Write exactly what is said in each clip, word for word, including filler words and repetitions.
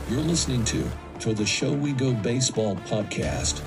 You're listening to To the Show We Go Baseball podcast.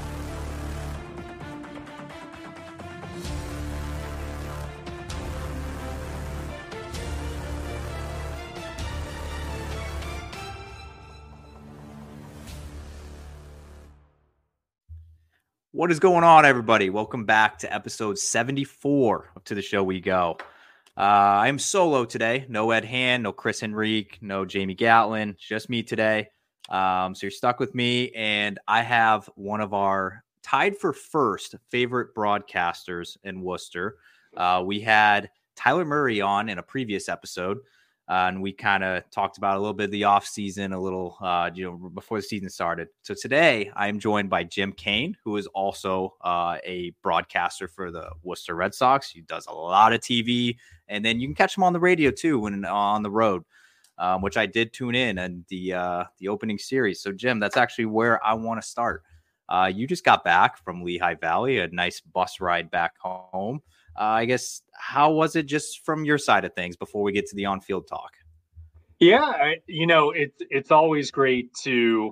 What is going on, everybody? Welcome back to episode seventy-four of To the Show We Go. Uh, I am solo today. No Ed Hand, no Chris Henrique, no Jamie Gatlin. Just me today. Um, so you're stuck with me, and I have one of our tied for first favorite broadcasters in Worcester. Uh, we had Tyler Murray on in a previous episode, uh, and we kind of talked about a little bit of the off season, a little, uh, you know, before the season started. So today I am joined by Jim Kane, who is also uh, a broadcaster for the Worcester Red Sox. He does a lot of T V, and then you can catch him on the radio too when uh, on the road, um, which I did tune in and the uh, the opening series. So Jim, that's actually where I want to start. Uh, you just got back from Lehigh Valley, a nice bus ride back home. Uh, I guess, how was it just from your side of things before we get to the on-field talk? Yeah, I, you know, it's it's always great to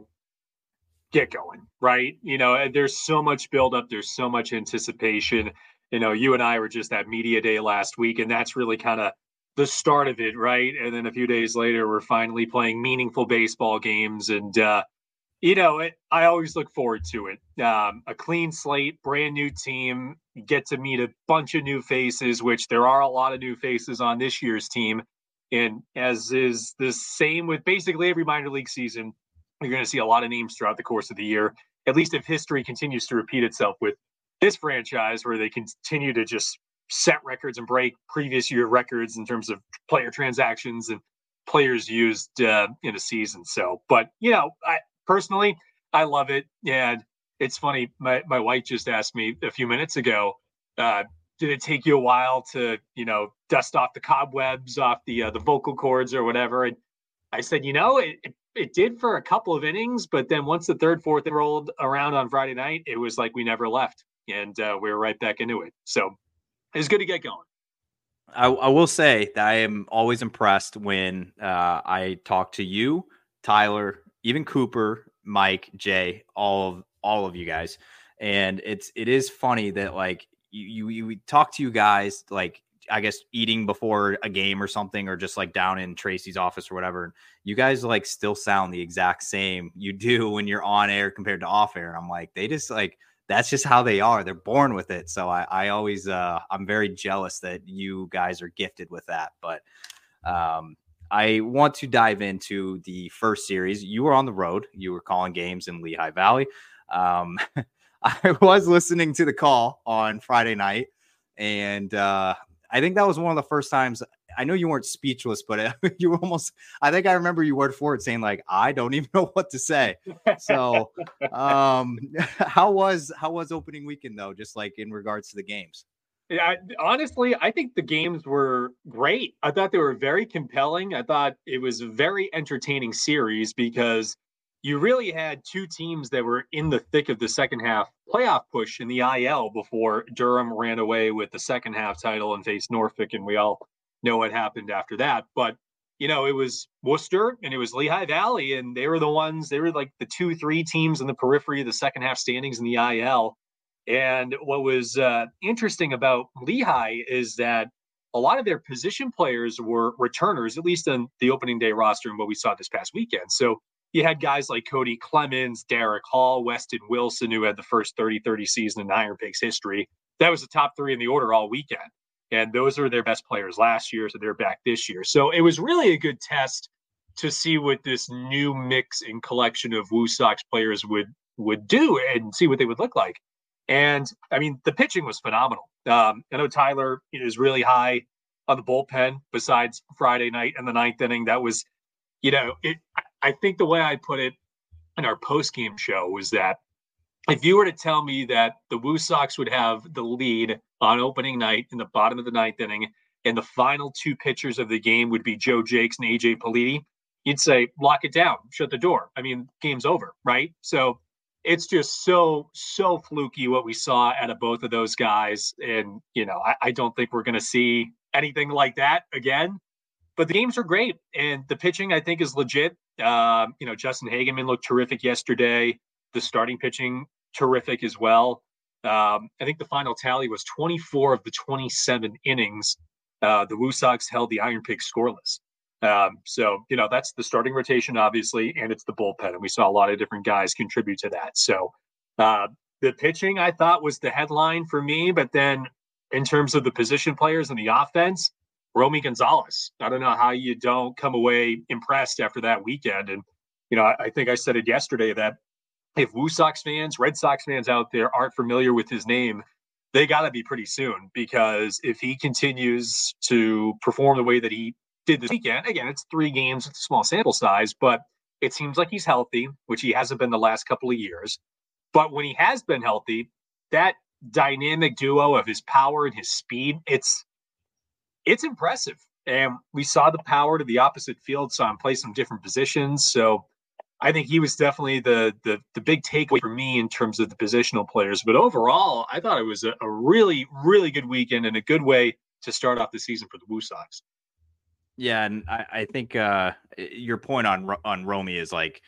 get going, right? You know, there's so much buildup, there's so much anticipation. You know, you and I were just at media day last week, and that's really kind of the start of it, right? And then a few days later, we're finally playing meaningful baseball games, and uh, you know, it, I always look forward to it. Um, a clean slate, brand new team, get to meet a bunch of new faces, which there are a lot of new faces on this year's team. And as is the same with basically every minor league season, you're going to see a lot of names throughout the course of the year, at least if history continues to repeat itself with this franchise, where they continue to just set records and break previous year records in terms of player transactions and players used uh, in a season. So, but, you know, I, Personally, I love it. And it's funny, my, my wife just asked me a few minutes ago, uh, did it take you a while to, you know, dust off the cobwebs off the uh, the vocal cords or whatever? And I said, you know, it, it, it did for a couple of innings, but then once the third, fourth rolled around on Friday night, it was like we never left. And uh, we were right back into it. So it was good to get going. I, I will say that I am always impressed when uh, I talk to you, Tyler, even Cooper, Mike, Jay, all of all of you guys. And it's it is funny that like you you, you talk to you guys like I guess eating before a game or something, or just like down in Tracy's office or whatever. You guys like still sound the exact same you do when you're on air compared to off air. I'm like, they just like that's just how they are. They're born with it. So I, I always uh I'm very jealous that you guys are gifted with that. But um I want to dive into the first series. You were on the road. You were calling games in Lehigh Valley. Um, I was listening to the call on Friday night, and uh, I think that was one of the first times. I know you weren't speechless, but you were almost, I think I remember you word for it saying like, I don't even know what to say. So um, how was, how was opening weekend though? Just like in regards to the games? Yeah, I, honestly, I think the games were great. I thought they were very compelling. I thought it was a very entertaining series because you really had two teams that were in the thick of the second half playoff push in the I L before Durham ran away with the second half title and faced Norfolk. And we all know what happened after that. But, you know, it was Worcester and it was Lehigh Valley, and they were the ones, they were like the two, three teams in the periphery of the second half standings in the I L. And what was uh, interesting about Lehigh is that a lot of their position players were returners, at least in the opening day roster and what we saw this past weekend. So you had guys like Cody Clemens, Derek Hall, Weston Wilson, who had the first thirty thirty season in Iron Pigs history. That was the top three in the order all weekend. And those are their best players last year, so they're back this year. So it was really a good test to see what this new mix and collection of Woo Sox players would would do and see what they would look like. And I mean, the pitching was phenomenal. Um, I know Tyler is really high on the bullpen besides Friday night and the ninth inning. That was, you know, it, I think the way I put it in our post-game show was that if you were to tell me that the Woo Sox would have the lead on opening night in the bottom of the ninth inning and the final two pitchers of the game would be Joe Jakes and A J Politi, you'd say, lock it down, shut the door. I mean, game's over, right? So it's just so, so fluky what we saw out of both of those guys. And, you know, I, I don't think we're going to see anything like that again. But the games are great. And the pitching, I think, is legit. Uh, you know, Justin Hageman looked terrific yesterday. The starting pitching, terrific as well. Um, I think the final tally was twenty-four of the twenty-seven innings. Uh, the Woo Sox held the Iron Pigs scoreless. Um, so, you know, that's the starting rotation, obviously, and it's the bullpen. And we saw a lot of different guys contribute to that. So uh, the pitching, I thought, was the headline for me. But then in terms of the position players and the offense, Romy Gonzalez. I don't know how you don't come away impressed after that weekend. And, you know, I, I think I said it yesterday that if Woo Sox fans, Red Sox fans out there aren't familiar with his name, they got to be pretty soon, because if he continues to perform the way that he did this weekend, again, it's three games, it's a small sample size, but it seems like he's healthy, which he hasn't been the last couple of years. But when he has been healthy, that dynamic duo of his power and his speed, it's it's impressive. And we saw the power to the opposite field, saw him play some different positions. So I think he was definitely the, the the big takeaway for me in terms of the positional players. But overall, I thought it was a, a really, really good weekend and a good way to start off the season for the Woo Sox. Yeah, and I, I think uh, your point on on Romy is like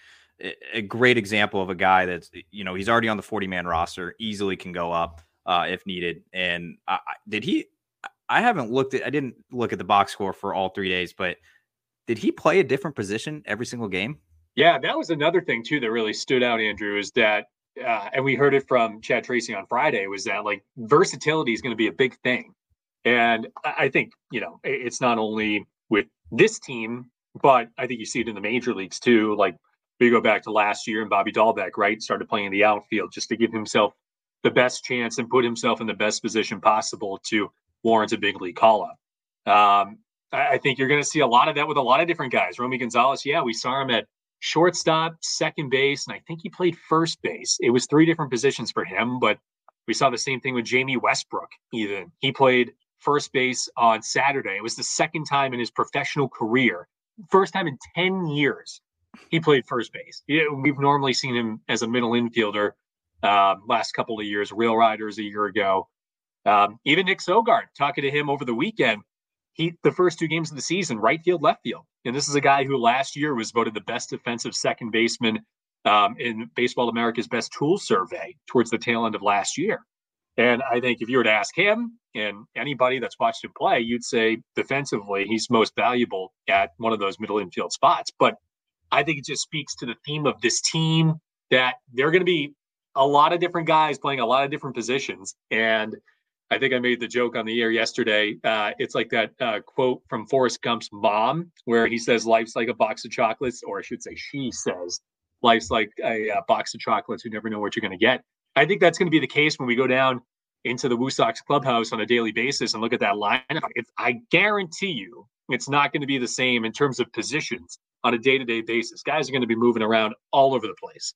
a great example of a guy that's, you know, he's already on the forty-man roster, easily can go up uh, if needed. And I, did he – I haven't looked at – I didn't look at the box score for all three days, but did he play a different position every single game? Yeah, that was another thing, too, that really stood out, Andrew, is that uh, – and we heard it from Chad Tracy on Friday – was that, like, versatility is going to be a big thing. And I think, you know, it's not only with this team, but I think you see it in the major leagues, too. Like, we go back to last year and Bobby Dahlbeck, right, started playing in the outfield just to give himself the best chance and put himself in the best position possible to warrant a big league call-up. Um, I think you're going to see a lot of that with a lot of different guys. Romy Gonzalez, yeah, we saw him at shortstop, second base, and I think he played first base. It was three different positions for him, but we saw the same thing with Jamie Westbrook even. He played first base on Saturday. It was the second time in his professional career, first time in ten years, he played first base. We've normally seen him as a middle infielder um, last couple of years, Real Riders a year ago. Um, even Nick Sogard, talking to him over the weekend, he the first two games of the season, right field, left field. And this is a guy who last year was voted the best defensive second baseman um, in Baseball America's Best Tools survey towards the tail end of last year. And I think if you were to ask him and anybody that's watched him play, you'd say defensively, he's most valuable at one of those middle infield spots. But I think it just speaks to the theme of this team that they're going to be a lot of different guys playing a lot of different positions. And I think I made the joke on the air yesterday. Uh, it's like that uh, quote from Forrest Gump's mom, where he says, life's like a box of chocolates, or I should say she says, life's like a, a box of chocolates. You never know what you're going to get. I think that's going to be the case when we go down into the Woo Sox clubhouse on a daily basis and look at that lineup. It's, I guarantee you it's not going to be the same in terms of positions on a day-to-day basis. Guys are going to be moving around all over the place.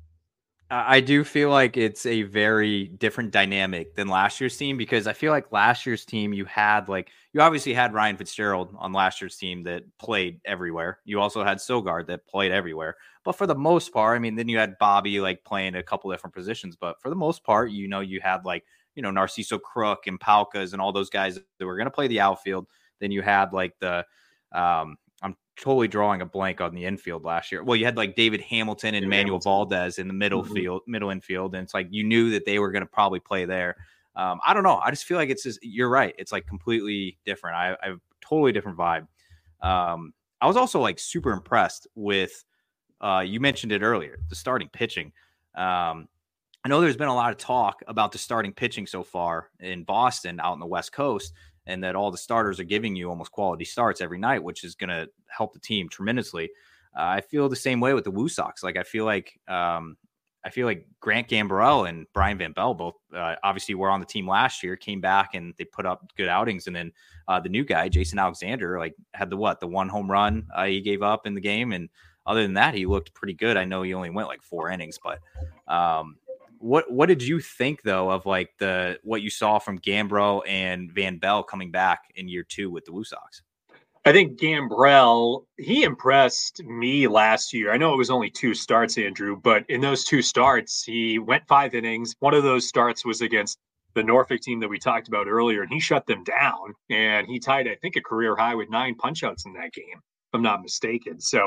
I do feel like it's a very different dynamic than last year's team, because I feel like last year's team, you had like, you obviously had Ryan Fitzgerald on last year's team that played everywhere. You also had Sogard that played everywhere. But for the most part, I mean, then you had Bobby like playing a couple different positions. But for the most part, you know, you had like, you know, Narciso Crook and Palkas and all those guys that were going to play the outfield. Then you had like the, um, I'm totally drawing a blank on the infield last year. Well, you had like David Hamilton and Manuel Valdez in the middle mm-hmm. field, middle infield. And it's like, you knew that they were going to probably play there. Um, I don't know. I just feel like it's just, you're right. It's like completely different. I, I have a totally different vibe. Um, I was also like super impressed with, uh, you mentioned it earlier, the starting pitching. Um, I know there's been a lot of talk about the starting pitching so far in Boston out in the West Coast, and that all the starters are giving you almost quality starts every night, which is going to help the team tremendously. Uh, I feel the same way with the Woo Sox. Like I feel like um, I feel like Grant Gambrell and Brian Van Bell both uh, obviously were on the team last year, came back and they put up good outings. And then uh, the new guy, Jason Alexander, like had the what the one home run uh, he gave up in the game, and other than that, he looked pretty good. I know he only went like four innings, but. Um, What what did you think though of like the what you saw from Gambrell and Van Bell coming back in year two with the Woo Sox? I think Gambrell, he impressed me last year. I know it was only two starts, Andrew, but in those two starts, he went five innings. One of those starts was against the Norfolk team that we talked about earlier, and he shut them down. And he tied, I think, a career high with nine punch-outs in that game, if I'm not mistaken. So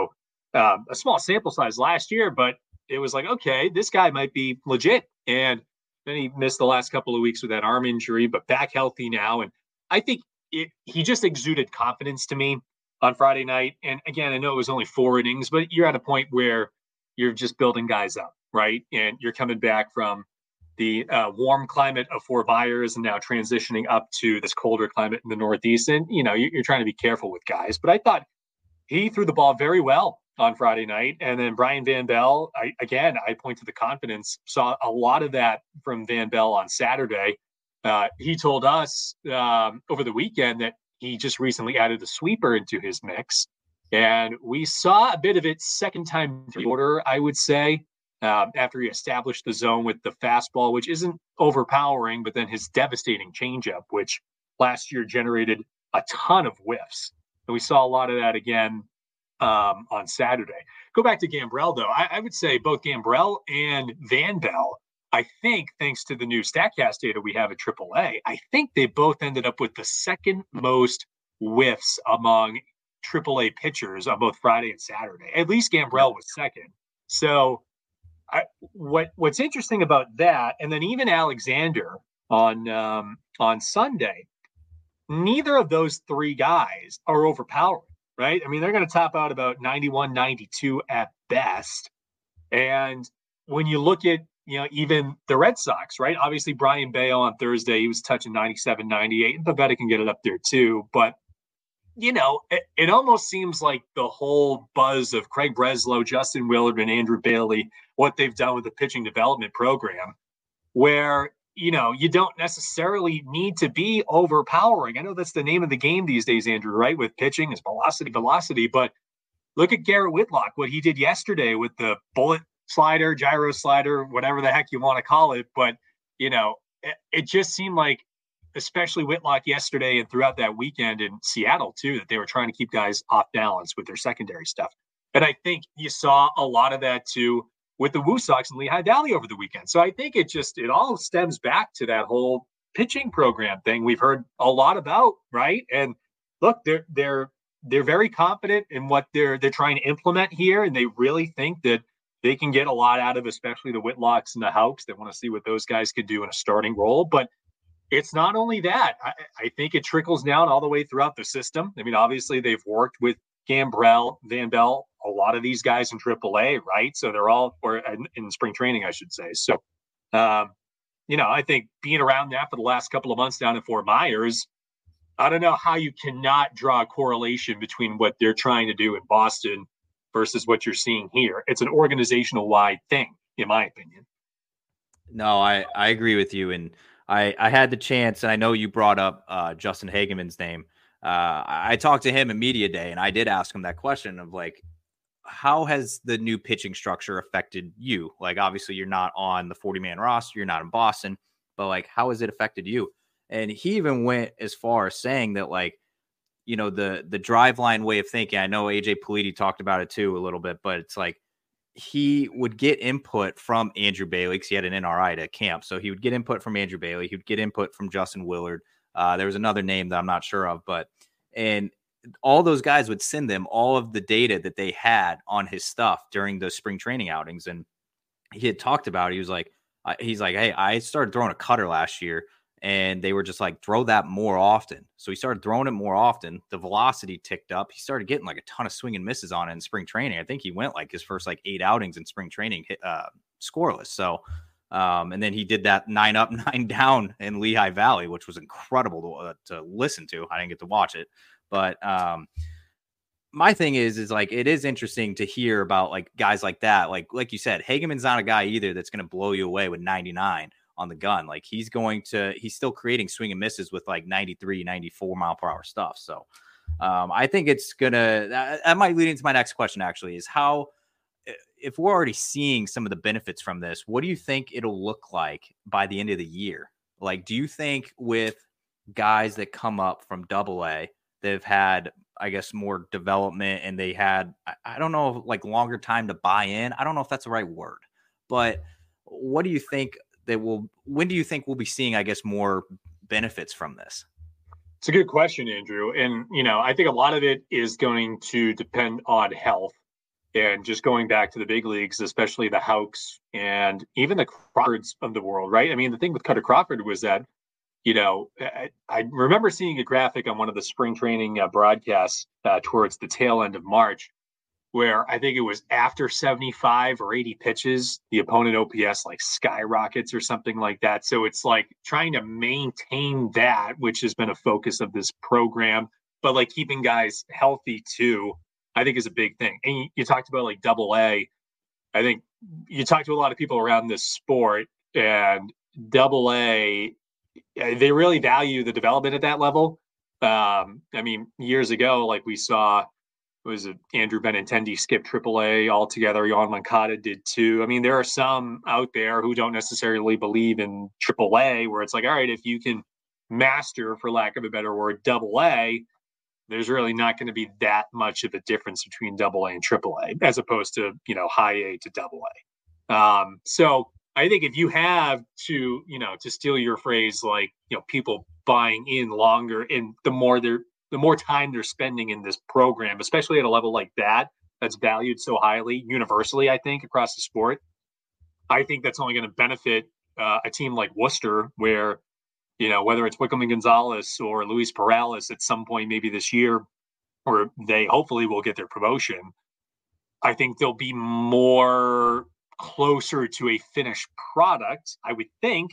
uh, a small sample size last year, but it was like, okay, this guy might be legit. And then he missed the last couple of weeks with that arm injury, but back healthy now. And I think it, he just exuded confidence to me on Friday night. And again, I know it was only four innings, but you're at a point where you're just building guys up, right? And you're coming back from the uh, warm climate of Fort Myers and now transitioning up to this colder climate in the Northeast. And, you know, you're, you're trying to be careful with guys. But I thought he threw the ball very well on Friday night. And then Brian Van Bell, I, again, I point to the confidence, saw a lot of that from Van Bell on Saturday. Uh, he told us um, over the weekend that he just recently added a sweeper into his mix. And we saw a bit of it second time through the order, I would say, um, after he established the zone with the fastball, which isn't overpowering, but then his devastating changeup, which last year generated a ton of whiffs. And we saw a lot of that again um, on Saturday. Go back to Gambrell, though. I, I would say both Gambrell and Van Bell, I think, thanks to the new StatCast data we have at triple A, I think they both ended up with the second most whiffs among triple A pitchers on both Friday and Saturday. At least Gambrell was second. So I, what what's interesting about that, and then even Alexander on um, on Sunday, neither of those three guys are overpowering, right? I mean, they're going to top out about ninety-one, ninety-two at best. And when you look at, you know, even the Red Sox, right? Obviously, Brian Bayo on Thursday, he was touching ninety-seven, ninety-eight, and Pivetta can get it up there too. But, you know, it, it almost seems like the whole buzz of Craig Breslow, Justin Willard, and Andrew Bailey, what they've done with the pitching development program, where, you know, you don't necessarily need to be overpowering. I know that's the name of the game these days, Andrew, right? With pitching is velocity, velocity. But look at Garrett Whitlock, what he did yesterday with the bullet slider, gyro slider, whatever the heck you want to call it. But, you know, it, it just seemed like, especially Whitlock yesterday and throughout that weekend in Seattle too, that they were trying to keep guys off balance with their secondary stuff. And I think you saw a lot of that too with the Woo Sox and Lehigh Valley over the weekend. So I think it just, it all stems back to that whole pitching program thing we've heard a lot about, right? And look, they're, they're, they're very confident in what they're, they're trying to implement here. And they really think that they can get a lot out of, especially the Whitlocks and the Houks. They want to see what those guys could do in a starting role. But it's not only that. I, I think it trickles down all the way throughout the system. I mean, obviously, they've worked with Gambrell, Van Bell, a lot of these guys in triple A, right? So they're all, or in, in spring training, I should say. So, um, you know, I think being around that for the last couple of months down in Fort Myers, I don't know how you cannot draw a correlation between what they're trying to do in Boston versus what you're seeing here. It's an organizational wide thing, in my opinion. No, I, I agree with you. And I, I had the chance, and I know you brought up uh, Justin Hageman's name. Uh, I talked to him in media day, and I did ask him that question of like, how has the new pitching structure affected you? Like, obviously you're not on the forty man roster, you're not in Boston, but like, how has it affected you? And he even went as far as saying that, like, you know, the, the drive line way of thinking, I know A J Politi talked about it too a little bit, but it's like, he would get input from Andrew Bailey because he had an N R I to camp. So he would get input from Andrew Bailey. He would get input from Justin Willard. Uh, there was another name that I'm not sure of, but, and all those guys would send them all of the data that they had on his stuff during those spring training outings. And he had talked about it. He was like, uh, he's like, hey, I started throwing a cutter last year, and they were just like, throw that more often. So he started throwing it more often. The velocity ticked up. He started getting like a ton of swing and misses on it in spring training. I think he went like his first like eight outings in spring training hit, uh, scoreless. So, um, and then he did that nine up, nine down in Lehigh Valley, which was incredible to, uh, to listen to. I didn't get to watch it, but um, my thing is, is like, it is interesting to hear about like guys like that. Like, like you said, Hageman's not a guy either that's going to blow you away with ninety-nine on the gun. Like, he's going to, he's still creating swing and misses with like ninety-three, ninety-four mile per hour stuff. So um, I think it's going to, that, that might lead into my next question actually, is how, if we're already seeing some of the benefits from this, what do you think it'll look like by the end of the year? Like, do you think with guys that come up from double A, they've had, I guess, more development and they had, I don't know, like longer time to buy in. I don't know if that's the right word, but what do you think that will, when do you think we'll be seeing, I guess, more benefits from this? It's a good question, Andrew. And, you know, I think a lot of it is going to depend on health. And just going back to the big leagues, especially the Houks and even the Crawfords of the world, right? I mean, the thing with Cutter Crawford was that, you know, I, I remember seeing a graphic on one of the spring training uh, broadcasts uh, towards the tail end of March, where I think it was after seventy-five or eighty pitches, the opponent O P S like skyrockets or something like that. So it's like trying to maintain that, which has been a focus of this program, but like keeping guys healthy too, I think is a big thing. And you, you talked about like double A. I think you talk to a lot of people around this sport, and double A, they really value the development at that level. Um, I mean, years ago, like we saw, was it Andrew Benintendi skipped triple A altogether. Yohan Moncada did too. I mean, there are some out there who don't necessarily believe in triple A, where it's like, all right, if you can master, for lack of a better word, double A, there's really not going to be that much of a difference between double A and triple A, as opposed to, you know, high A to double A. Um, so I think if you have to, you know, to steal your phrase, like, you know, people buying in longer, and the more they're, the more time they're spending in this program, especially at a level like that, that's valued so highly universally, I think, across the sport, I think that's only going to benefit uh, a team like Worcester, where, you know, whether it's Wickham Gonzalez or Luis Perales at some point, maybe this year, or they hopefully will get their promotion, I think they'll be more closer to a finished product, I would think,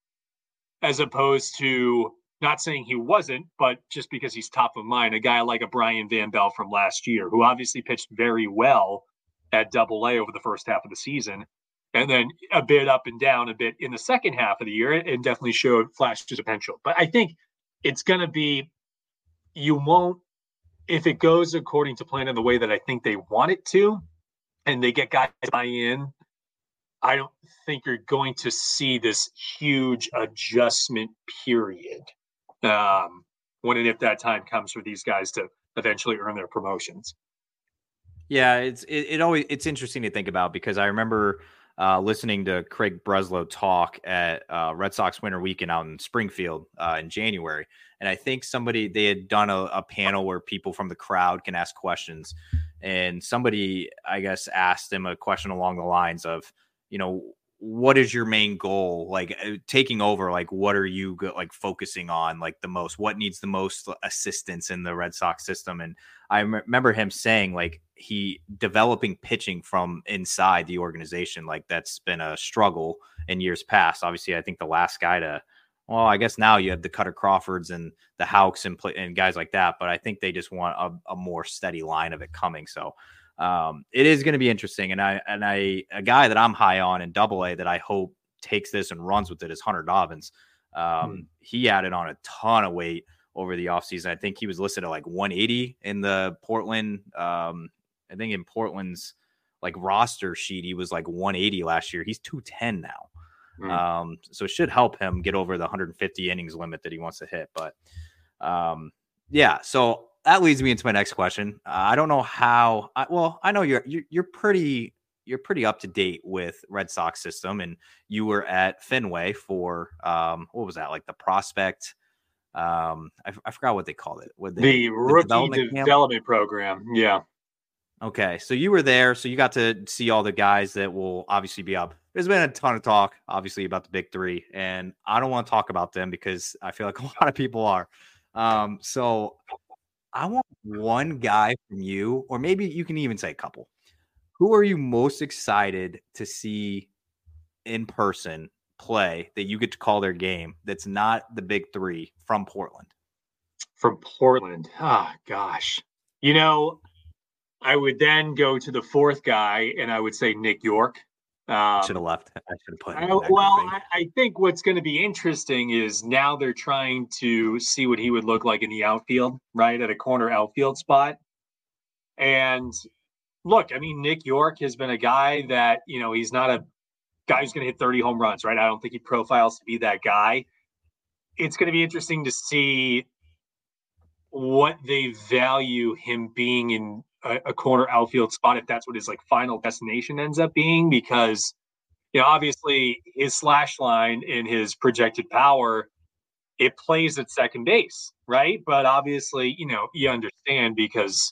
as opposed to, not saying he wasn't, but just because he's top of mind, a guy like a Brian Van Bell from last year, who obviously pitched very well at double A over the first half of the season, and then a bit up and down a bit in the second half of the year, and definitely showed flashes of potential. But I think it's going to be, you won't, if it goes according to plan in the way that I think they want it to, and they get guys to buy in, I don't think you're going to see this huge adjustment period um, when and if that time comes for these guys to eventually earn their promotions. Yeah, it's it, it always it's interesting to think about, because I remember uh, listening to Craig Breslow talk at uh, Red Sox Winter Weekend out in Springfield uh, in January, and I think somebody they had done a, a panel where people from the crowd can ask questions, and somebody, I guess, asked him a question along the lines of, you know, what is your main goal? Like uh, taking over, like, what are you go- like focusing on, like the most, what needs the most assistance in the Red Sox system? And I m- remember him saying, like, he developing pitching from inside the organization. Like that's been a struggle in years past. Obviously, I think the last guy to, well, I guess now you have the Cutter Crawfords and the Houks and play, and guys like that. But I think they just want a, a more steady line of it coming. So um, it is going to be interesting. And I, and I, a guy that I'm high on in double A that I hope takes this and runs with it is Hunter Dobbins. Um, hmm. He added on a ton of weight over the offseason. I think he was listed at like one eighty in the Portland. Um, I think in Portland's like roster sheet, he was like one eighty last year. He's two ten now. Hmm. Um, so it should help him get over the one hundred fifty innings limit that he wants to hit. But um, yeah, so that leads me into my next question. Uh, I don't know how. I, well, I know you're, you're you're pretty you're pretty up to date with Red Sox system, and you were at Fenway for um, what was that, like the prospect? Um, I, I forgot what they called it. What they, the, the rookie development, development program. Yeah. Okay, so you were there, so you got to see all the guys that will obviously be up. There's been a ton of talk, obviously, about the big three, and I don't want to talk about them because I feel like a lot of people are. Um, so I want one guy from you, or maybe you can even say a couple. Who are you most excited to see in person play that you get to call their game that's not the big three from Portland? From Portland? Ah, oh, gosh. You know, I would then go to the fourth guy, and I would say Nick York. Um, should have left. I should have put him. I, well, I, I think what's going to be interesting is now they're trying to see what he would look like in the outfield, right, at a corner outfield spot. And look, I mean, Nick York has been a guy that, you know, he's not a guy who's going to hit thirty home runs, right? I don't think he profiles to be that guy. It's going to be interesting to see what they value him being in a, a corner outfield spot, if that's what his like final destination ends up being, because, you know, obviously his slash line and his projected power, it plays at second base, right? But obviously, you know, you understand because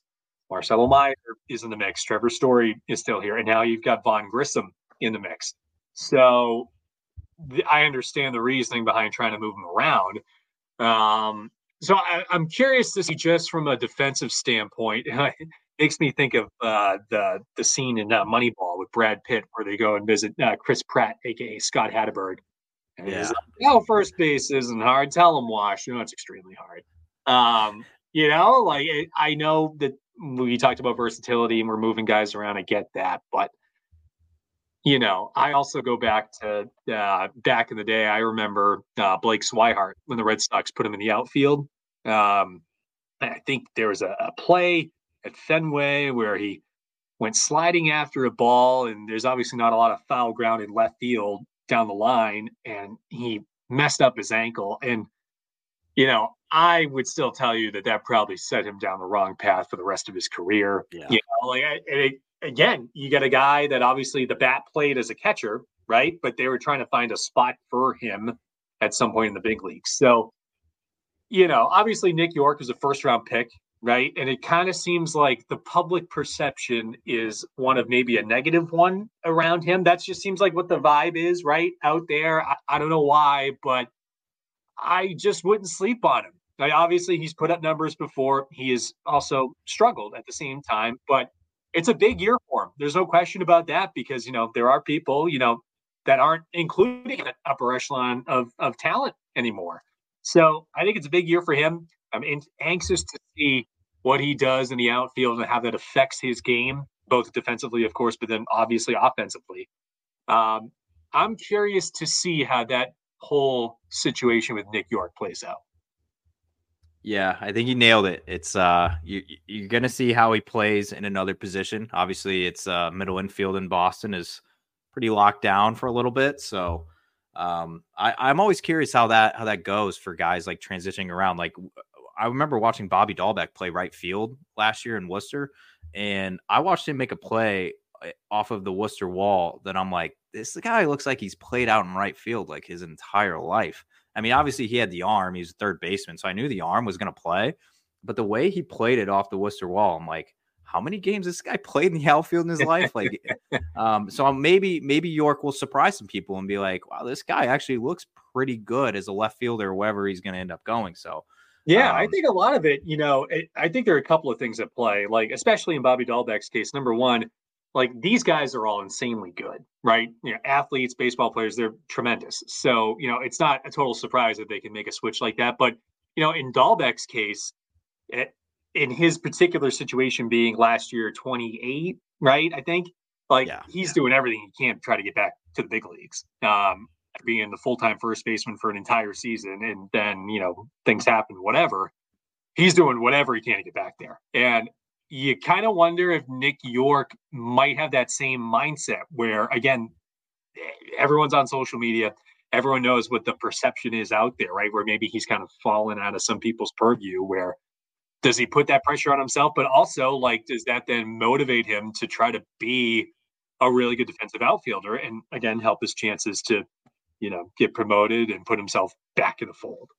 Marcelo Meyer is in the mix. Trevor Story is still here. And now you've got Vaughn Grissom in the mix. So th- I understand the reasoning behind trying to move him around. Um, so I, I'm curious to see, just from a defensive standpoint, it makes me think of uh, the the scene in uh, Moneyball with Brad Pitt, where they go and visit uh, Chris Pratt, aka Scott Hatterberg, and he's Yeah. like, "Oh, first base isn't hard. Tell him, Wash. You know, it's extremely hard." Um, you know, like it, I know that we talked about versatility and we're moving guys around. I get that, but you know, I also go back to uh, back in the day. I remember uh, Blake Swihart when the Red Sox put him in the outfield. Um, I think there was a, a play at Fenway where he went sliding after a ball, and there's obviously not a lot of foul ground in left field down the line, and he messed up his ankle. And you know, I would still tell you that that probably set him down the wrong path for the rest of his career. Yeah. You know, like I, it, again, you got a guy that obviously the bat played as a catcher, right? But they were trying to find a spot for him at some point in the big leagues. So, you know, obviously Nick York is a first round pick, right? And it kind of seems like the public perception is one of maybe a negative one around him. That just seems like what the vibe is, right? Out there. I, I don't know why, but I just wouldn't sleep on him. Like, obviously, he's put up numbers before. He has also struggled at the same time, but it's a big year for him. There's no question about that, because, you know, there are people, you know, that aren't including an upper echelon of, of talent anymore. So I think it's a big year for him. I'm in, anxious to see what he does in the outfield and how that affects his game, both defensively, of course, but then obviously offensively. Um, I'm curious to see how that whole situation with Nick York plays out. Yeah, I think he nailed it. It's uh you you're gonna see how he plays in another position. Obviously, it's uh middle infield in Boston is pretty locked down for a little bit. So um I, I'm always curious how that how that goes for guys like transitioning around. Like I remember watching Bobby Dahlbeck play right field last year in Worcester, and I watched him make a play off of the Worcester wall that I'm like, this guy looks like he's played out in right field like his entire life. I mean, obviously he had the arm. He's a third baseman, so I knew the arm was going to play. But the way he played it off the Worcester wall, I'm like, how many games this guy played in the outfield in his life? Like, um, so maybe maybe York will surprise some people and be like, wow, this guy actually looks pretty good as a left fielder, wherever he's going to end up going. So, yeah, um, I think a lot of it, you know, it, I think there are a couple of things at play, like especially in Bobby Dahlbeck's case. Number one, like these guys are all insanely good, right? You know, athletes, baseball players, they're tremendous. So, you know, it's not a total surprise that they can make a switch like that. But, you know, in Dahlbeck's case, it, in his particular situation being last year twenty-eight, right? I think like yeah, he's doing everything he can to try to get back to the big leagues. Um, being the full-time first baseman for an entire season, and then, you know, things happen, whatever. He's doing whatever he can to get back there. And you kind of wonder if Nick York might have that same mindset where, again, everyone's on social media. Everyone knows what the perception is out there, right? Where maybe he's kind of fallen out of some people's purview. Where does he put that pressure on himself? But also, like, does that then motivate him to try to be a really good defensive outfielder and, again, help his chances to, you know, get promoted and put himself back in the fold?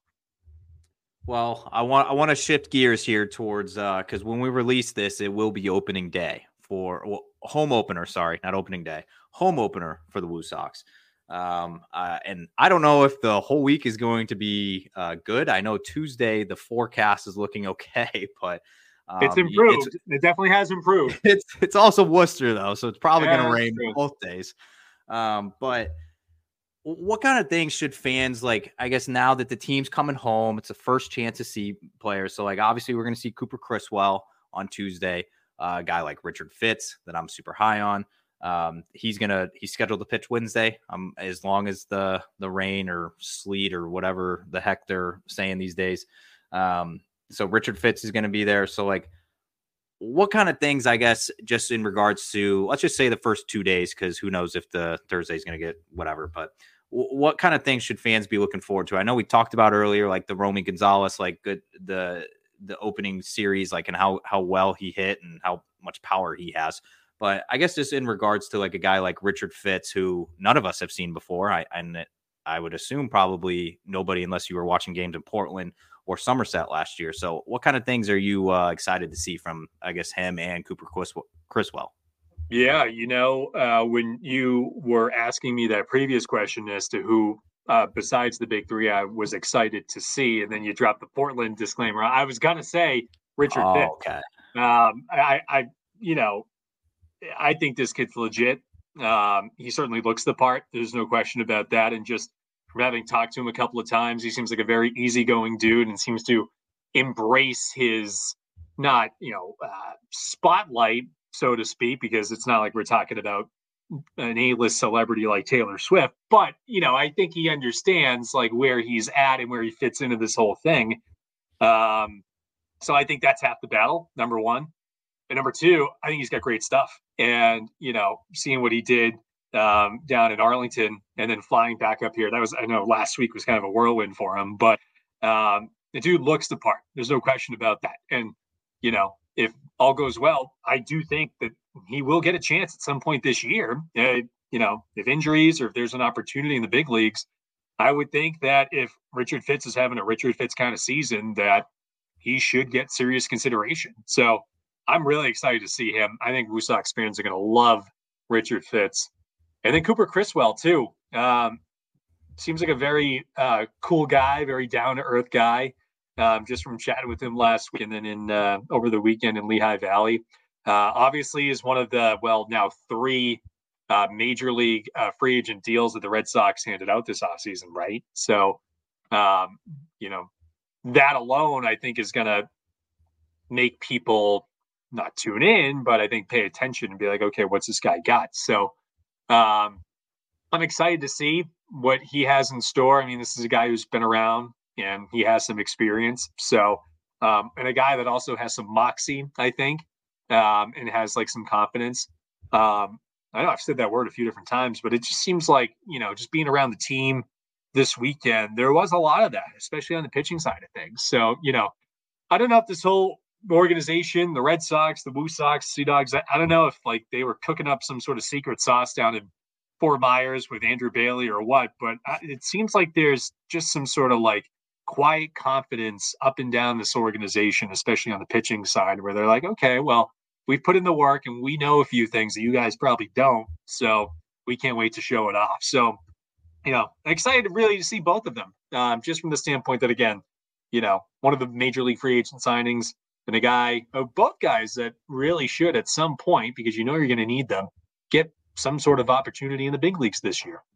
Well, I want I want to shift gears here towards uh because when we release this, it will be opening day for well, home opener. Sorry, not opening day, home opener for the Woo Sox. Um, uh, and I don't know if the whole week is going to be uh, good. I know Tuesday the forecast is looking okay, but um, it's improved. It's, it definitely has improved. It's it's also Worcester though, so it's probably yeah, going to rain true. both days. Um, but what kind of things should fans like, I guess now that the team's coming home, it's the first chance to see players. So like, obviously we're going to see Cooper Criswell on Tuesday, uh, a guy like Richard Fitz that I'm super high on. Um, he's going to, he's scheduled to pitch Wednesday. Um, as long as the, the rain or sleet or whatever the heck they're saying these days. Um, so Richard Fitz is going to be there. So like, what kind of things, I guess, just in regards to, let's just say the first two days, because who knows if the Thursday is going to get whatever, but what kind of things should fans be looking forward to? I know we talked about earlier, like the Romy Gonzalez, like good, the, the opening series, like, and how, how well he hit and how much power he has. But I guess just in regards to like a guy like Richard Fitz, who none of us have seen before. I, and I would assume probably nobody unless you were watching games in Portland or Somerset last year. So what kind of things are you uh, excited to see from, I guess, him and Cooper Criswell? Yeah, you know, uh, when you were asking me that previous question as to who, uh, besides the big three, I was excited to see, and then you dropped the Portland disclaimer, I was going to say Richard Oh, Fitz. okay. Um, I, I, you know, I think this kid's legit. Um, he certainly looks the part. There's no question about that. And just from having talked to him a couple of times, he seems like a very easygoing dude and seems to embrace his not, you know, uh, spotlight, so to speak, because it's not like we're talking about an A-list celebrity like Taylor Swift. But, you know, I think he understands like where he's at and where he fits into this whole thing. Um, so I think that's half the battle, number one. And number two, I think he's got great stuff. And, you know, seeing what he did um, down in Arlington and then flying back up here, that was, I know last week was kind of a whirlwind for him, but um, the dude looks the part. There's no question about that. And, you know, if all goes well, I do think that he will get a chance at some point this year. Uh, you know, if injuries or if there's an opportunity in the big leagues, I would think that if Richard Fitz is having a Richard Fitz kind of season, that he should get serious consideration. So I'm really excited to see him. I think Blue Sox fans are going to love Richard Fitz. And then Cooper Criswell, too. Um, seems like a very uh, cool guy, very down-to-earth guy, um, just from chatting with him last week and then in uh, over the weekend in Lehigh Valley. Uh, obviously is one of the, well, now three uh, major league uh, free agent deals that the Red Sox handed out this offseason, right? So, um, you know, that alone, I think, is going to make people not tune in, but I think pay attention and be like, okay, what's this guy got? So um, I'm excited to see what he has in store. I mean, this is a guy who's been around and he has some experience. So, um, and a guy that also has some moxie, I think, um, and has like some confidence. Um, I know I've said that word a few different times, but it just seems like, you know, just being around the team this weekend, there was a lot of that, especially on the pitching side of things. So, you know, I don't know if this whole organization, the Red Sox, the Woo Sox, Sea Dogs, I, I don't know if like they were cooking up some sort of secret sauce down in Fort Myers with Andrew Bailey or what, but I, it seems like there's just some sort of like quiet confidence up and down this organization, especially on the pitching side, where they're like, okay, well, we've put in the work and we know a few things that you guys probably don't, so we can't wait to show it off. So, you know, excited really to see both of them, um, just from the standpoint that, again, you know, one of the major league free agent signings and a guy, oh, both guys that really should at some point, because you know you're going to need them, get some sort of opportunity in the big leagues this year.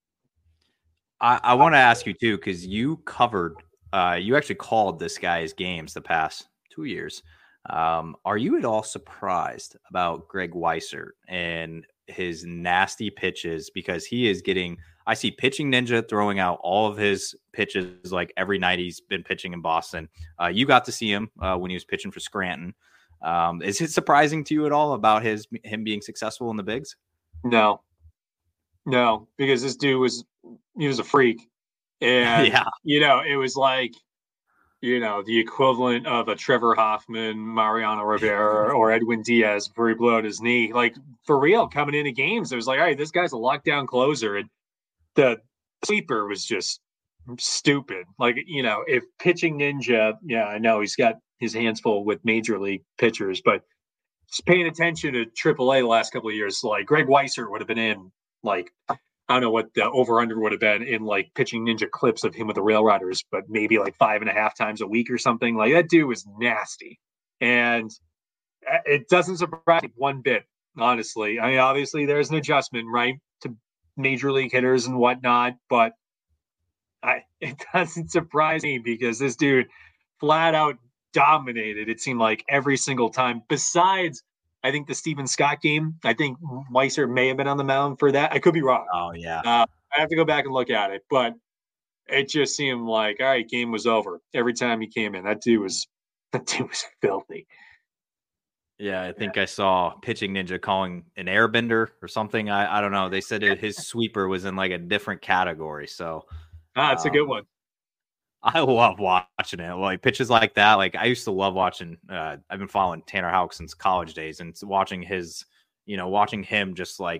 I, I want to ask you too, because you covered, uh, you actually called this guy's games the past two years. Um, are you at all surprised about Greg Weissert and his nasty pitches? Because he is getting, I see Pitching Ninja throwing out all of his pitches like every night he's been pitching in Boston. Uh, you got to see him uh, when he was pitching for Scranton. Um, is it surprising to you at all about his him being successful in the bigs? No, no, because this dude was, he was a freak. And, yeah. you know, it was like, you know, the equivalent of a Trevor Hoffman, Mariano Rivera, or Edwin Diaz before he blew out his knee. Like, for real, coming into games, it was like, all right, this guy's a lockdown closer. And the sweeper was just stupid. Like, you know, if Pitching Ninja, yeah, I know he's got his hands full with major league pitchers, but just paying attention to triple A the last couple of years, like Greg Weissert would have been in, like, I don't know what the over-under would have been in, like, Pitching Ninja clips of him with the Rail Riders, but maybe like five and a half times a week or something. Like, that dude was nasty. And it doesn't surprise me one bit, honestly. I mean, obviously there's an adjustment, right, to major league hitters and whatnot, but I, it doesn't surprise me because this dude flat out dominated, it seemed like, every single time. Besides, I think the Steven Scott game, I think Weissert may have been on the mound for that. I could be wrong. Oh, yeah. Uh, I have to go back and look at it, but it just seemed like, all right, game was over. Every time he came in, that dude was, that dude was filthy. Yeah, I think yeah. I saw Pitching Ninja calling an airbender or something. I, I don't know. They said it, his sweeper was in like a different category. So ah, it's um, a good one. I love watching it. Like pitches like that. Like I used to love watching. Uh, I've been following Tanner Houck since college days, and watching his, you know, watching him just like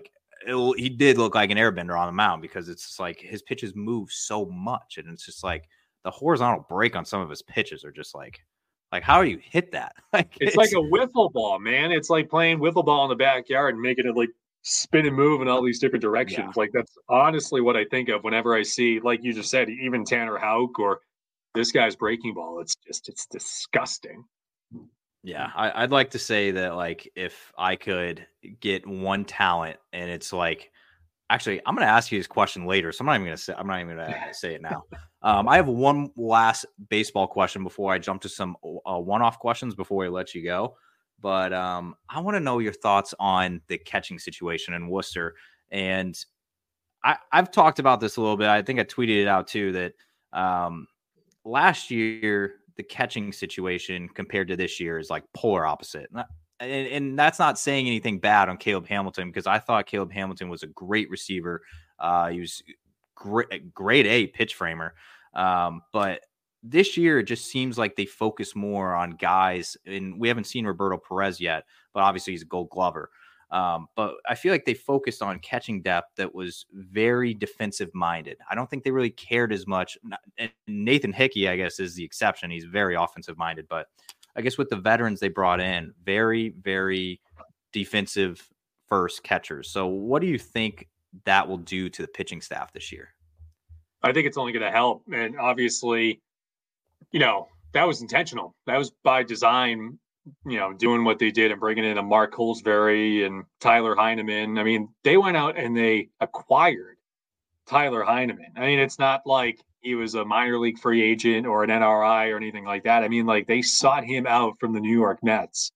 it, he did look like an airbender on the mound because it's just like his pitches move so much, and it's just like the horizontal break on some of his pitches are just like, like how do you hit that? Like it's, it's like a wiffle ball, man. It's like playing wiffle ball in the backyard and making it like spin and move in all these different directions. Yeah. Like that's honestly what I think of whenever I see, like you just said, even Tanner Houck or this guy's breaking ball. It's just, it's disgusting. Yeah, I, I'd like to say that, like, if I could get one talent, and it's like, actually, I'm going to ask you this question later, so I'm not even going to say. I'm not even going to say it now. Um, I have one last baseball question before I jump to some uh, one-off questions before we let you go. But um, I want to know your thoughts on the catching situation in Worcester, and I, I've talked about this a little bit. I think I tweeted it out too that um, last year, the catching situation compared to this year is like polar opposite. And, and that's not saying anything bad on Caleb Hamilton, because I thought Caleb Hamilton was a great receiver. Uh, he was great, grade A pitch framer. Um, but this year, it just seems like they focus more on guys, and we haven't seen Roberto Perez yet, but obviously he's a Gold Glover. Um, but I feel like they focused on catching depth that was very defensive minded. I don't think they really cared as much. And Nathan Hickey, I guess, is the exception. He's very offensive minded, but I guess with the veterans they brought in, very, very defensive first catchers. So what do you think that will do to the pitching staff this year? I think it's only going to help. And obviously, you know, that was intentional. That was by design. You know, doing what they did and bringing in a Mark Holsbury and Tyler Heineman. I mean, they went out and they acquired Tyler Heineman. I mean, it's not like he was a minor league free agent or an N R I or anything like that. I mean, like they sought him out from the New York Mets.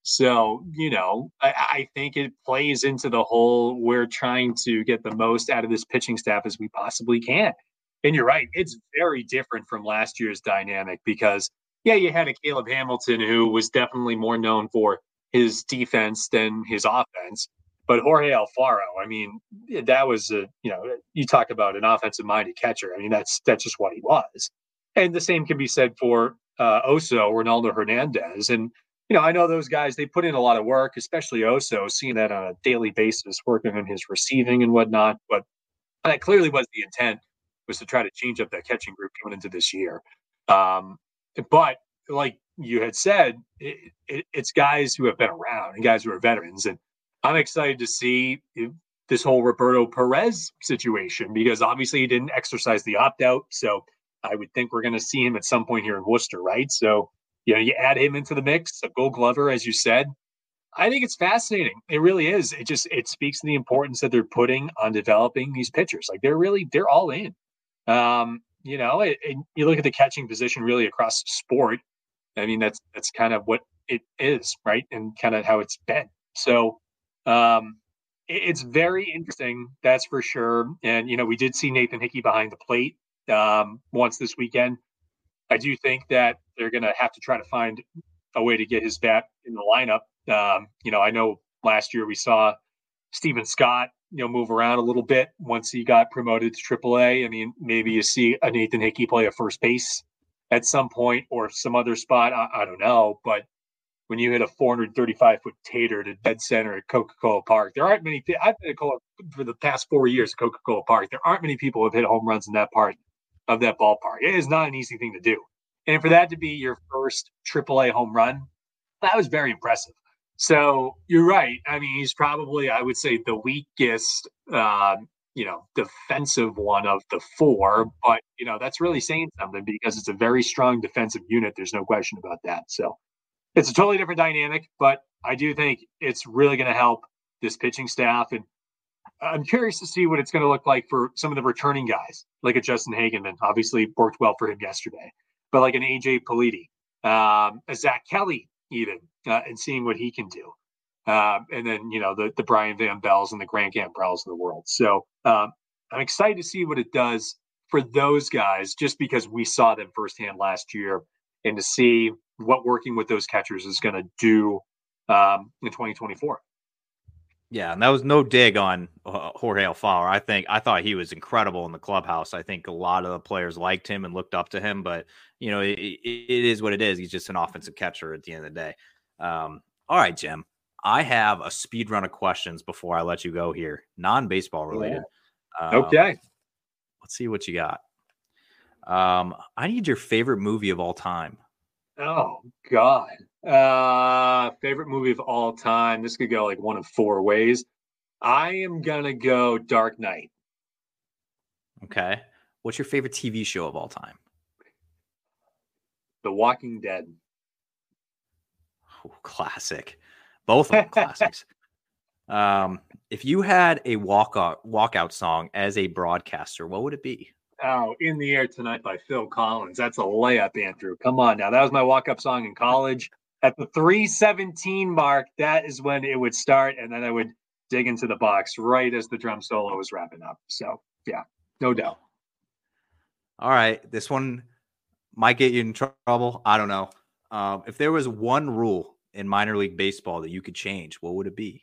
So, you know, I, I think it plays into the whole we're trying to get the most out of this pitching staff as we possibly can. And you're right. It's very different from last year's dynamic because yeah, you had a Caleb Hamilton who was definitely more known for his defense than his offense. But Jorge Alfaro, I mean, that was a, you know, you talk about an offensive-minded catcher. I mean, that's that's just what he was. And the same can be said for uh, Oso, Ronaldo Hernandez. And, you know, I know those guys, they put in a lot of work, especially Oso, seeing that on a daily basis, working on his receiving and whatnot. But that clearly was the intent, was to try to change up that catching group coming into this year. Um, But like you had said, it, it, it's guys who have been around and guys who are veterans. And I'm excited to see this whole Roberto Perez situation because obviously he didn't exercise the opt-out. So I would think we're going to see him at some point here in Worcester, right? So, you know, you add him into the mix, a Gold Glover, as you said. I think it's fascinating. It really is. It just, it speaks to the importance that they're putting on developing these pitchers. Like they're really, they're all in. Um, You know, it, it, you look at the catching position really across sport. I mean, that's that's kind of what it is, right? And kind of how it's been. So um, it, it's very interesting, that's for sure. And, you know, we did see Nathan Hickey behind the plate um, once this weekend. I do think that they're going to have to try to find a way to get his bat in the lineup. Um, you know, I know last year we saw Stephen Scott, you know, move around a little bit once he got promoted to triple A. I mean, maybe you see a Nathan Hickey play a first base at some point or some other spot. I, I don't know. But when you hit a four hundred thirty-five foot tater to dead center at Coca-Cola Park, there aren't many. I've been at for the past four years at Coca-Cola Park. There aren't many people who have hit home runs in that part of that ballpark. It is not an easy thing to do. And for that to be your first triple A home run, that was very impressive. So you're right. I mean, he's probably, I would say, the weakest, uh, you know, defensive one of the four. But, you know, that's really saying something because it's a very strong defensive unit. There's no question about that. So it's a totally different dynamic. But I do think it's really going to help this pitching staff. And I'm curious to see what it's going to look like for some of the returning guys, like a Justin Hageman. Obviously worked well for him yesterday. But like an A J Politi, um, a Zach Kelly, even, uh, and seeing what he can do. Uh, and then, you know, the, the Brian Van Bells and the Grant Gambrells of the world. So um, I'm excited to see what it does for those guys, just because we saw them firsthand last year, and to see what working with those catchers is going to do um, in twenty twenty-four. Yeah, and that was no dig on uh, Jorge Alfaro. I think I thought he was incredible in the clubhouse. I think a lot of the players liked him and looked up to him, but you know, it, it is what it is. He's just an offensive catcher at the end of the day. Um, all right, Jim, I have a speed run of questions before I let you go here, non-baseball related. Yeah. Um, Okay. Let's see what you got. Um, I need your favorite movie of all time. Oh God. Uh, favorite movie of all time. This could go like one of four ways. I am gonna go Dark Knight. Okay. What's your favorite T V show of all time? The Walking Dead. Ooh, classic. Both of them classics. Um, if you had a walkout walkout song as a broadcaster, what would it be? Oh, In the Air Tonight by Phil Collins. That's a layup, Andrew. Come on now. That was my walk-up song in college. At the three seventeen mark, that is when it would start, and then I would dig into the box right as the drum solo was wrapping up. So, yeah, no doubt. All right. This one might get you in trouble. I don't know. Um, if there was one rule in minor league baseball that you could change, what would it be?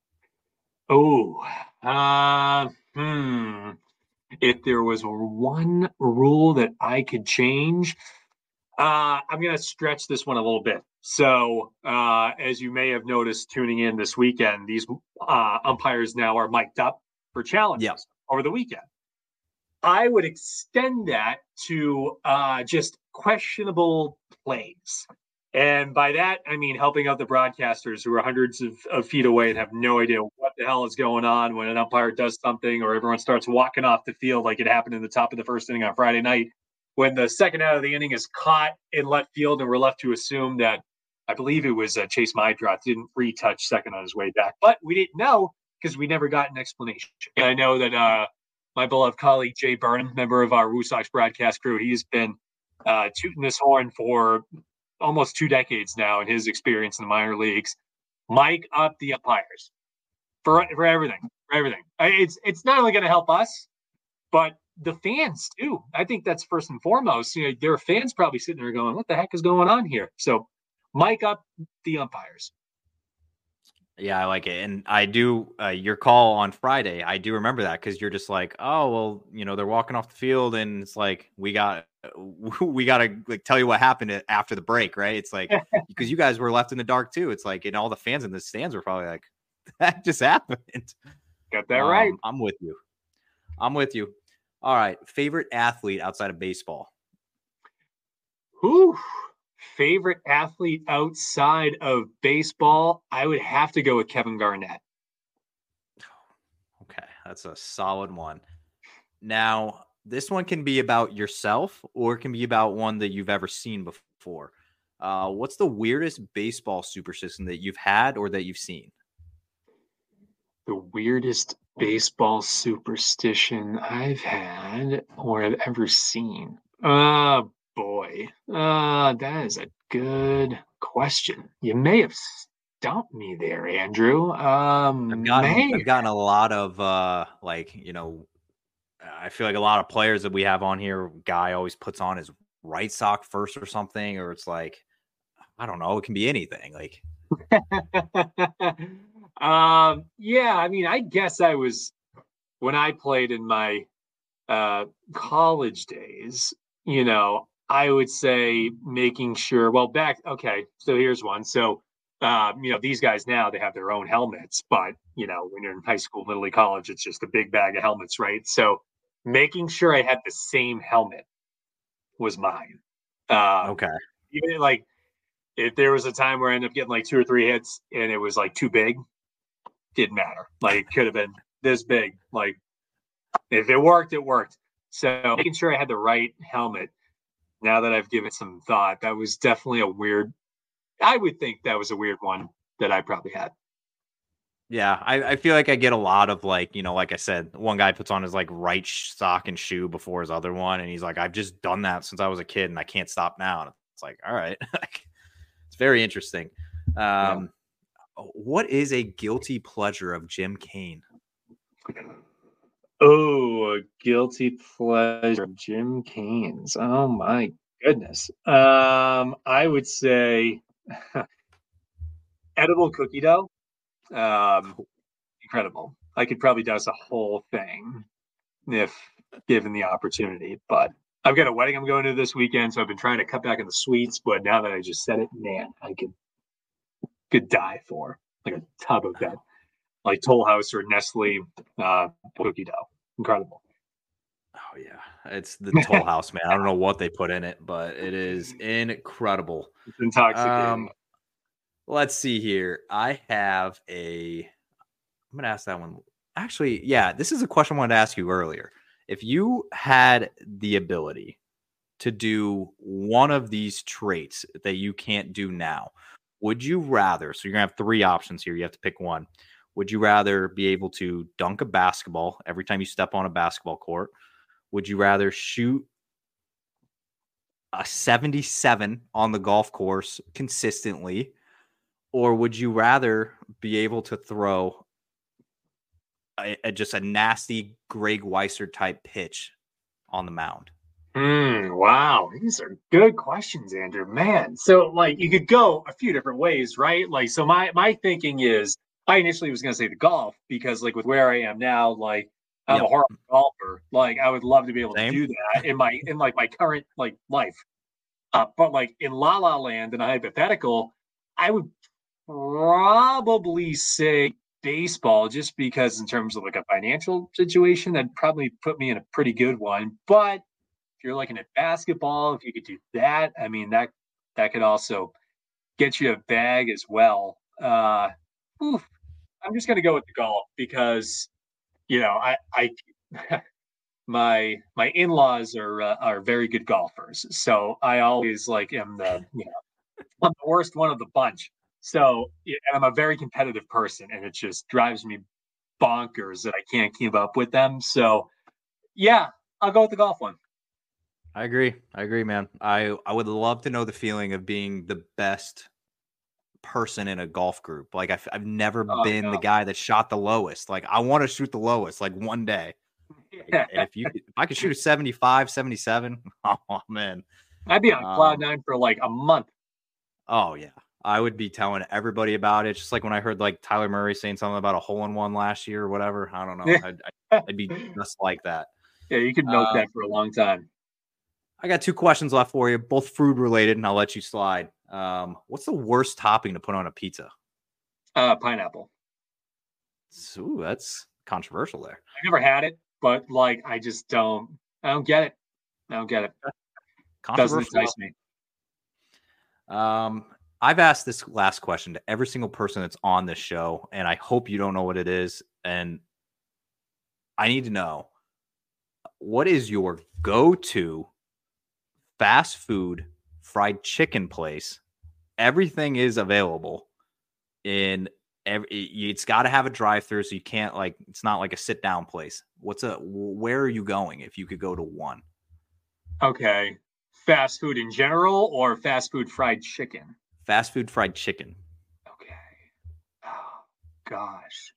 Oh, uh, hmm. If there was one rule that I could change, uh, I'm going to stretch this one a little bit. So, uh, as you may have noticed tuning in this weekend, these uh, umpires now are mic'd up for challenges Yep. over the weekend. I would extend that to uh, just questionable plays. And by that, I mean helping out the broadcasters who are hundreds of, of feet away and have no idea what the hell is going on when an umpire does something or everyone starts walking off the field like it happened in the top of the first inning on Friday night when the second out of the inning is caught in left field and we're left to assume that I believe it was uh, Chase Mydroth didn't retouch second on his way back. But we didn't know because we never got an explanation. And I know that uh, my beloved colleague Jay Burnham, member of our Woo Sox broadcast crew, he's been uh, tooting this horn for almost two decades now in his experience in the minor leagues. Mic up the umpires for for everything, for everything. It's it's not only going to help us, but the fans too. I think that's first and foremost. You know, there are fans probably sitting there going, "What the heck is going on here?" So, mic up the umpires. Yeah, I like it. And I do uh, your call on Friday. I do remember that because you're just like, oh, well, you know, they're walking off the field and it's like, we got, we got to like tell you what happened after the break. Right. It's like, because you guys were left in the dark too. It's like, and all the fans in the stands were probably like, that just happened. Got that um, right. I'm with you. I'm with you. All right. Favorite athlete outside of baseball? Whew. Favorite athlete outside of baseball, I would have to go with Kevin Garnett. Okay, that's a solid one. Now, this one can be about yourself or it can be about one that you've ever seen before. Uh, what's the weirdest baseball superstition that you've had or that you've seen? The weirdest baseball superstition I've had or have ever seen. Uh boy. Uh that is a good question. You may have stumped me there, Andrew. Um I've gotten man. I've gotten a lot of uh like, you know, I feel like a lot of players that we have on here, guy always puts on his right sock first or something, or it's like, I don't know, it can be anything. Like um yeah, I mean, I guess I was when I played in my uh college days, you know, I would say making sure, well, back, okay, so here's one. So, um, you know, these guys now, they have their own helmets, but, you know, when you're in high school, middle league, college, it's just a big bag of helmets, right? So making sure I had the same helmet was mine. Um, okay. Even like if there was a time where I ended up getting like two or three hits and it was like too big, didn't matter. Like it could have been this big. Like if it worked, it worked. So making sure I had the right helmet. Now that I've given some thought, that was definitely a weird, I would think that was a weird one that I probably had. Yeah, I, I feel like I get a lot of like, you know, like I said, one guy puts on his like right sh- sock and shoe before his other one. And he's like, I've just done that since I was a kid and I can't stop now. And it's like, all right. It's very interesting. Um, yeah. What is a guilty pleasure of Jim Kane? Oh, a guilty pleasure of Jim Kane's. Oh my goodness. Um, I would say edible cookie dough. Um, incredible. I could probably douse a whole thing if given the opportunity, but I've got a wedding I'm going to this weekend, so I've been trying to cut back on the sweets, but now that I just said it, man, I could could die for like a tub of that, like Toll House or Nestle uh, cookie dough. Incredible. Oh yeah, it's the Toll House, man. I don't know what they put in it, but it is incredible. It's intoxicating. Um, let's see here. I have a. I'm gonna ask that one. Actually, yeah, this is a question I wanted to ask you earlier. If you had the ability to do one of these traits that you can't do now, would you rather? So you're gonna have three options here. You have to pick one. Would you rather be able to dunk a basketball every time you step on a basketball court? Would you rather shoot a seventy-seven on the golf course consistently? Or would you rather be able to throw a, a, just a nasty Greg Weiser type pitch on the mound? Mm, wow, these are good questions, Andrew. Man, so like you could go a few different ways, right? Like, so my my thinking is, I initially was going to say the golf because, like, with where I am now, like I'm Yep. a horrible golfer. Like, I would love to be able Same. to do that in my in like my current like life. Uh, but like in La La Land, in a hypothetical, I would probably say baseball, just because in terms of like a financial situation, that'd probably put me in a pretty good one. But if you're looking at basketball, if you could do that, I mean that that could also get you a bag as well. Uh, oof, I'm just gonna go with the golf because you know I I my my in-laws are uh, are very good golfers, so I always like am the you know I'm the worst one of the bunch. So yeah, and I'm a very competitive person, and it just drives me bonkers that I can't keep up with them. So yeah, I'll go with the golf one. I agree. I agree, man. I, I would love to know the feeling of being the best person in a golf group. Like I've, I've never Oh, been no. the guy that shot the lowest. Like I want to shoot the lowest like one day. Yeah. And if you could, if I could shoot a seventy-five, seventy-seven, oh man. I'd be on Um, cloud nine for like a month. Oh yeah. I would be telling everybody about it. Just like when I heard like Tyler Murray saying something about a hole in one last year or whatever. I don't know. I'd, I'd, I'd be just like that. Yeah, you could milk Um, that for a long time. I got two questions left for you, both food related, and I'll let you slide. Um, what's the worst topping to put on a pizza? Uh, pineapple. Ooh, that's controversial there. I never had it, but like I just don't. I don't get it. I don't get it. Doesn't Controversial. entice me. Um, I've asked this last question to every single person that's on this show, and I hope you don't know what it is. And I need to know, what is your go-to fast food fried chicken place? Everything is available in every, it's got to have a drive-through, so you can't like, it's not like a sit down place. What's a, where are you going if you could go to one? Okay. Fast food in general or fast food fried chicken? Fast food fried chicken. Okay. Oh, gosh.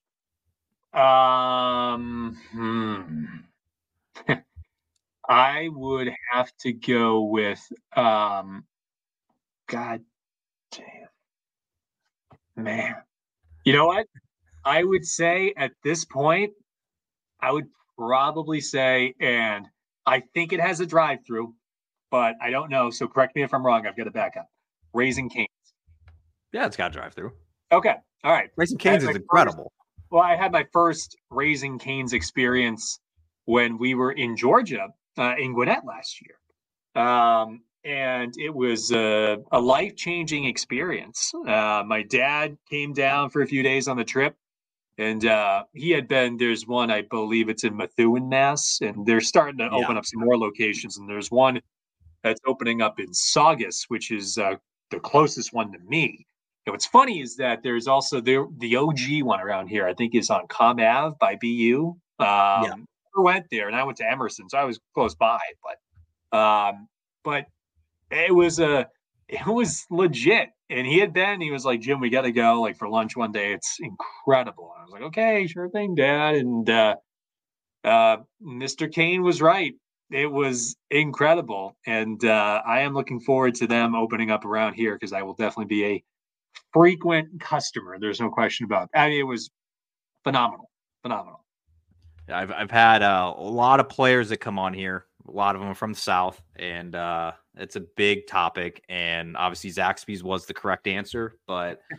Um, hmm. I would have to go with um God damn. Man. You know what? I would say at this point, I would probably say, and I think it has a drive-through, but I don't know. So correct me if I'm wrong. I've got to back up. Raising Cane's. Yeah, it's got a drive-through. Okay. All right. Raising I had Cane's is my incredible. First, well, I had my first Raising Cane's experience when we were in Georgia, uh, in Gwinnett last year. Um, and it was a, a life-changing experience. Uh, my dad came down for a few days on the trip, and uh, he had been, there's one, I believe it's in Methuen, Mass, and they're starting to Yeah. open up some more locations. And there's one that's opening up in Saugus, which is uh, the closest one to me. And what's funny is that there's also the the O G one around here, I think is on Com Ave by B U. Um, Yeah. I went there and I went to Emerson, so I was close by, but um, but it was a it was legit. And he had been, he was like, Jim, we got to go like for lunch one day. It's incredible. I was like, okay, sure thing, Dad. And uh, uh, Mister Kane was right. It was incredible. And uh, I am looking forward to them opening up around here because I will definitely be a frequent customer. There's no question about it. I mean, it was phenomenal. Phenomenal. I've I've had uh, a lot of players that come on here. A lot of them are from the South, and uh, it's a big topic. And obviously, Zaxby's was the correct answer, but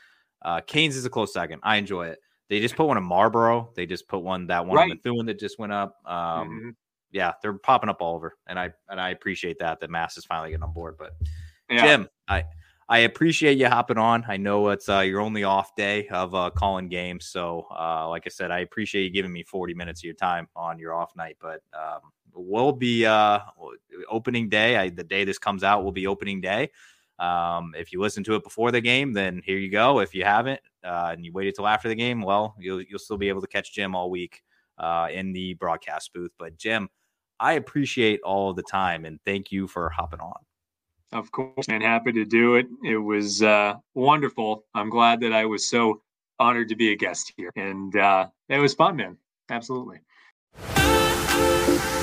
Uh, Canes is a close second. I enjoy it. They just put one in Marlboro. They just put one that one Right. in Methuen that just went up. Um, Mm-hmm. Yeah, they're popping up all over, and I and I appreciate that that Mass is finally getting on board. But Yeah. Jim, I I appreciate you hopping on. I know it's uh, your only off day of uh, calling games, so uh, like I said, I appreciate you giving me forty minutes of your time on your off night. But um, we'll be uh, opening day. I, the day this comes out will be opening day. Um, if you listen to it before the game, then here you go. If you haven't uh, and you waited till after the game, well, you'll you'll still be able to catch Jim all week uh, in the broadcast booth. But Jim, I appreciate all of the time and thank you for hopping on. Of course, man. Happy to do it. It was uh, wonderful. I'm glad that I was so honored to be a guest here, and uh, it was fun, man. Absolutely.